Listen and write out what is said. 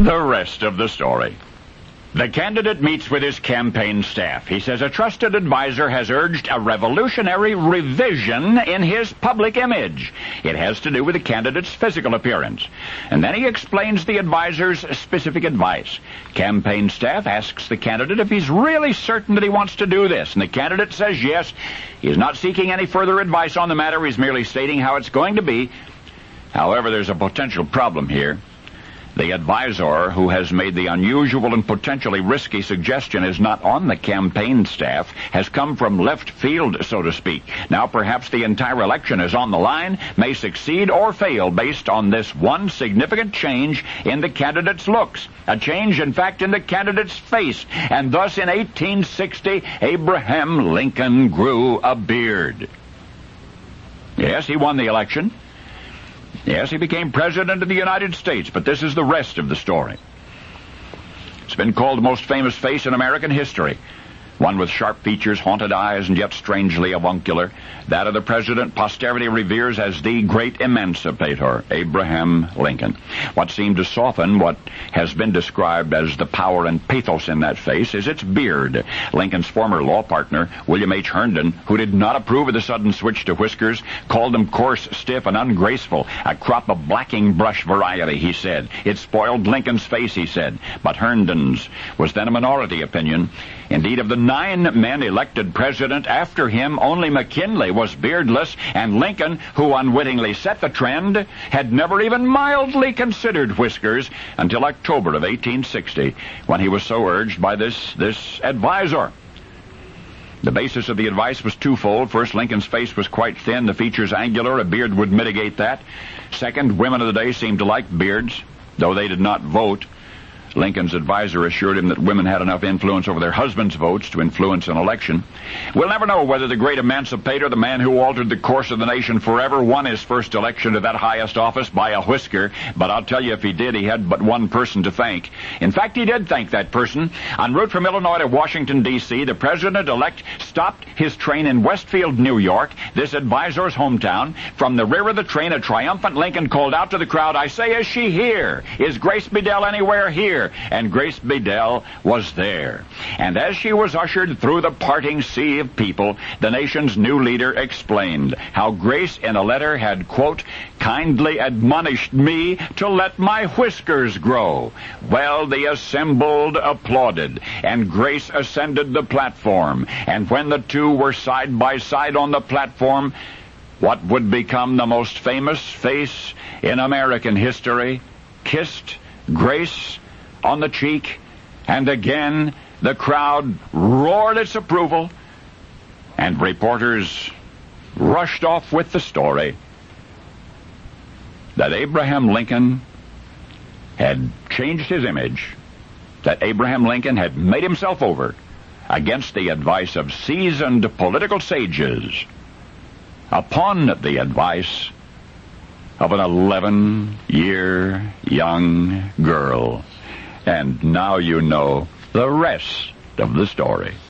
The rest of the story. The candidate meets with his campaign staff. He says a trusted advisor has urged a revolutionary revision in his public image. It has to do with the candidate's physical appearance. And then he explains the advisor's specific advice. Campaign staff asks the candidate if he's really certain that he wants to do this. And the candidate says yes. He's not seeking any further advice on the matter. He's merely stating how it's going to be. However, there's a potential problem here. The advisor who has made the unusual and potentially risky suggestion is not on the campaign staff, has come from left field, so to speak. Now perhaps the entire election is on the line, may succeed or fail based on this one significant change in the candidate's looks. A change, in fact, in the candidate's face. And thus in 1860, Abraham Lincoln grew a beard. Yes, he won the election. Yes, he became president of the United States, but this is the rest of the story. It's been called the most famous face in American history. One with sharp features, haunted eyes, and yet strangely avuncular. That of the president posterity reveres as the great emancipator, Abraham Lincoln. What seemed to soften what has been described as the power and pathos in that face is its beard. Lincoln's former law partner, William H. Herndon, who did not approve of the sudden switch to whiskers, called them coarse, stiff, and ungraceful. A crop of blacking brush variety, he said. It spoiled Lincoln's face, he said. But Herndon's was then a minority opinion. Indeed, of the 9 men elected president after him, only McKinley was beardless, and Lincoln, who unwittingly set the trend, had never even mildly considered whiskers until October of 1860, when he was so urged by this advisor. The basis of the advice was twofold. First, Lincoln's face was quite thin, the features angular. A beard would mitigate that. Second, women of the day seemed to like beards, though they did not vote. Lincoln's advisor assured him that women had enough influence over their husbands' votes to influence an election. We'll never know whether the great emancipator, the man who altered the course of the nation forever, won his first election to that highest office by a whisker, but I'll tell you, if he did, he had but one person to thank. In fact, he did thank that person. En route from Illinois to Washington, D.C., the president-elect stopped his train in Westfield, New York, this advisor's hometown. From the rear of the train, a triumphant Lincoln called out to the crowd, "I say, is she here? Is Grace Bedell anywhere here?" And Grace Bedell was there. And as she was ushered through the parting sea of people, the nation's new leader explained how Grace in a letter had, quote, kindly admonished me to let my whiskers grow. Well, the assembled applauded, and Grace ascended the platform. And when the two were side by side on the platform, what would become the most famous face in American history kissed Grace on the cheek, and again the crowd roared its approval, and reporters rushed off with the story that Abraham Lincoln had changed his image, that Abraham Lincoln had made himself over against the advice of seasoned political sages, upon the advice of an 11-year young girl. And now you know the rest of the story.